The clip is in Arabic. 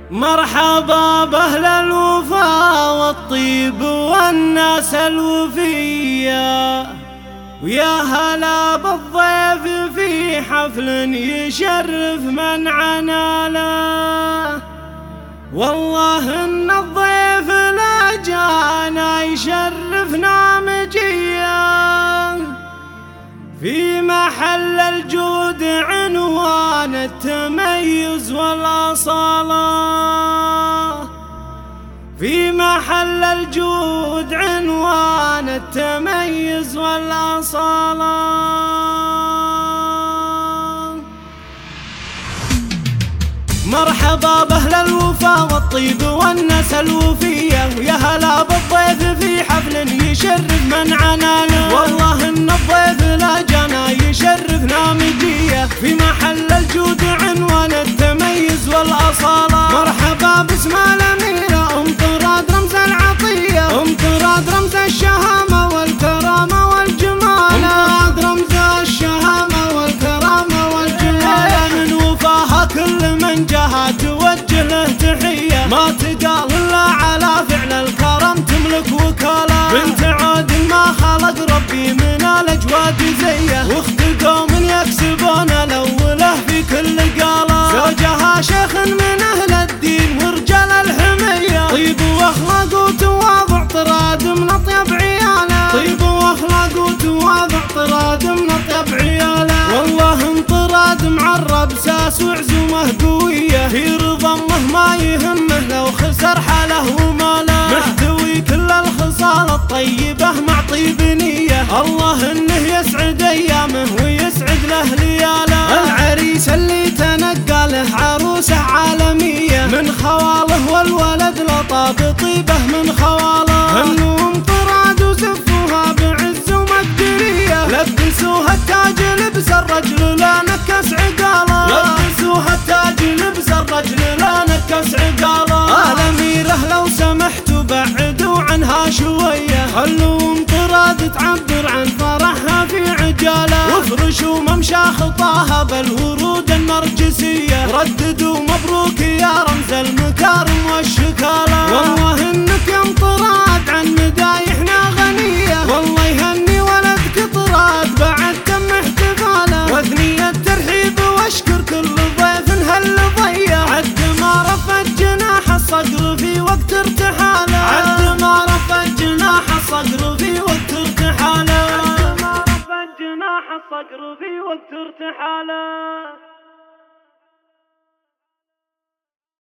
مرحبا بأهل الوفا والطيب والناس الوفية، ويا هلا بالضيف في حفل يشرف من عناله. والله ان الضيف لا جانا يشرفنا مجيا، في محل الجود عنوان التميز والأصالة، في محل الجود عنوان التميز والأصالة. مرحبا بأهل الوفا والطيب والناس الوفية، ويا هلا بالضيف في حفل يشرف من عناله. والله ان الضيف لا جانا يشرفنا مجية، في محل الجود عنوان التميز والأصالة. مرحبا باسم الأميرة أم طراد رمز العطية، أم طراد رمز الشهامة والكرامة والجمال، أم طراد رمز الشهامة والكرامة والجمال. من وفاها كل من جاها توجه له تحية، ما تقال إلا على فعل الكرم تملك وكالة. بنت عود ما خلق ربي من الأجواد زيه، واخت قوم يكسبون الأولى في كل قالة. زوجها شيخ من أهل الدين ورجال الحمية، طيب واخلاق وتواضع طراد من أطيب عياله، طيب واخلاق وتواضع طراد من أطيب عياله. والله ان طراد معرب ساس وعزومه قوية، في رضا امه ما يهمه لو خسر حاله وماله، محتوي كل الخصال الطيبة مع طيب نية. الله انه يسعد ايامه ويسعد له لياله، العريس اللي تنقى له عروسه عالمية، من خواله والولد لطاب طيبه من خواله. هنوم طراد وزفوها بعز ومقدرية، لبسوها التاج لبس الرجل لا نكس عقاله، لبسوها التاج لبس الرجل لا نكس عقاله. الأميرة لو سمحتوا بعدوا عنها شوية، خلوا طراد تعبر عن فرحها في عجاله، وافرشوا ممشى خطاها بالورود النرجسية، رددوا مبروك يا رمز المكارم والشكالة. والله انك يا طراد عن مدايحنا غنية، والله يهني ولدك طراد بعد تم احتفاله، واثني الترحيب واشكر كل ضيف هل ضيع، عد ما رفع جناح الصقر في وقت ارتحاله، عد ما رفع جناح الصقر في وقت ارتحاله، عد ما رفع جناح الصقر في وقت ارتحاله.